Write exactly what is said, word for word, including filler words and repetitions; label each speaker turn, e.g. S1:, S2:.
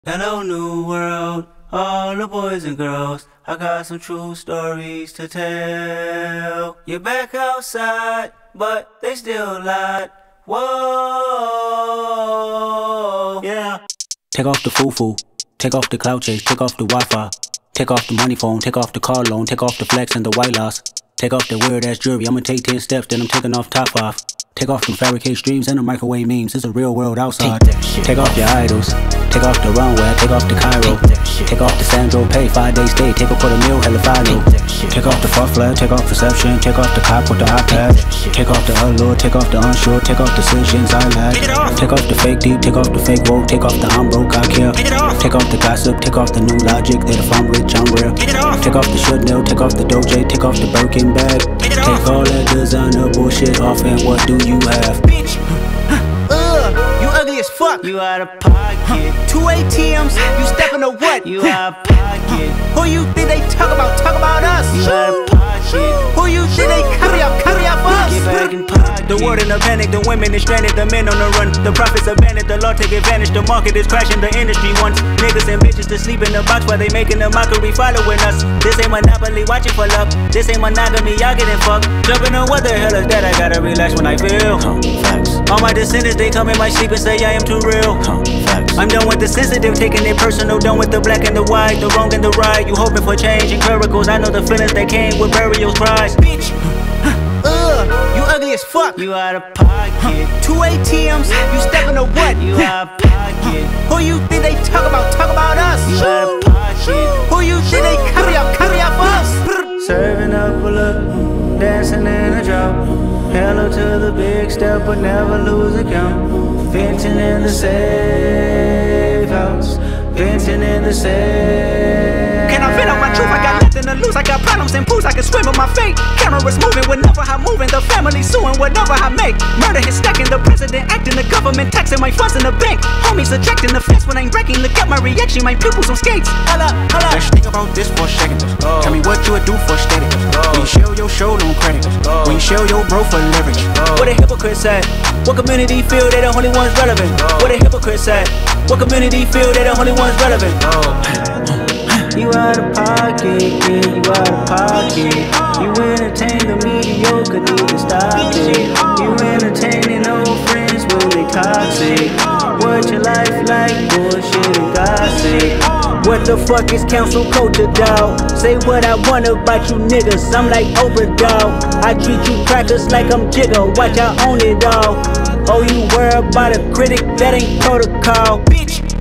S1: Hello, new world, all the boys and girls. I got some true stories to tell. You're back outside, but they still lied. Whoa, yeah.
S2: Take off the foo-foo, take off the cloud chase, take off the Wi-Fi, take off the money phone, take off the car loan, take off the flex and the white loss, take off the weird ass jewelry. I'ma take ten steps, then I'm taking off top five. Take off them fabricate streams and the microwave memes. It's a real world outside. Take, take off your idols. Take off the runway. Take off the Cairo. Take, take off the Sandro Pay. Five days stay. Take a quarter meal. Hella final. Take, take off the fuck flag. Take off perception. Take off the cop with the iPad. Take off the allure. Take off the unsure. Take off decisions I lack. Take off the fake deep. Take off the fake woke. Take off the I'm broke. I care. Take off the gossip. Take off the new logic. That if I'm rich, I'm real. Take off the should know. Take off the doje. Take off the Birkin bag. Take all that designer bullshit off, and what do you have?
S3: Ugh, you ugly as fuck.
S1: You out of pocket.
S3: Two A T Ms, you stepping to what?
S1: You out of pocket.
S3: Who you think they talk about? Talk about us.
S1: You out of pocket.
S3: Who you think they carry up? Carry up us.
S1: Get back in pocket.
S4: The world in a panic, the women is stranded, the men on the run. The profits abandoned, the law take advantage. The market is crashing, the industry wants niggas and bitches to sleep in the box while they making a mockery following us. This ain't monopoly, watching for luck. This ain't monogamy, y'all getting fucked. Jumping on what the hell is that? I gotta relax when I feel.
S2: Huh, facts.
S4: All my descendants, they come in my sleep and say I am too real.
S2: Huh, facts.
S4: I'm done with the sensitive, taking it personal. Done with the black and the white, the wrong and the right. You hoping for change and miracles. I know the feelings that came with burial cries.
S3: Bitch. Ugh, you ugly as fuck.
S1: You out of pocket.
S3: Two A T Ms, you stepping to what?
S1: You out of pocket.
S3: Who you think they talk about? Talk about us.
S1: You out of pocket.
S3: Who you think they carry up? Carry up us.
S1: Serving up a look, dancing in a drop. Hello to the big step, but never lose a count. Venting in the safe house. Venting in the safe.
S3: Can I vent out my truth? I got nothing to lose. I got problems and pools. I can swim with my fate. Cameras moving whenever I'm moving. The family suing whatever I make. Murder is stacking. The president acting. The government taxing my funds in the bank. Homies attracting the fence when I'm breaking. Look at my reaction. My pupils on skates. Hold up, hold up.
S5: Let's think about this for a second. Tell me what you would do for static. When you show your show on credit. When you show your bro for leverage.
S4: What a hypocrite said. What community feel they the only ones relevant? What a hypocrite said. What community feel they the only ones relevant?
S1: You out of pocket, yeah, you out of pocket. You entertain the mediocre, need to stop it. You entertaining old friends when they toxic. What your life like, bullshit and gossip.
S4: What the fuck is council culture, dawg? Say what I want about you niggas, I'm like Oprah, dawg. I treat you crackers like I'm Jigga, watch I own it all. Oh, you worry about a critic, that ain't protocol.
S3: Bitch.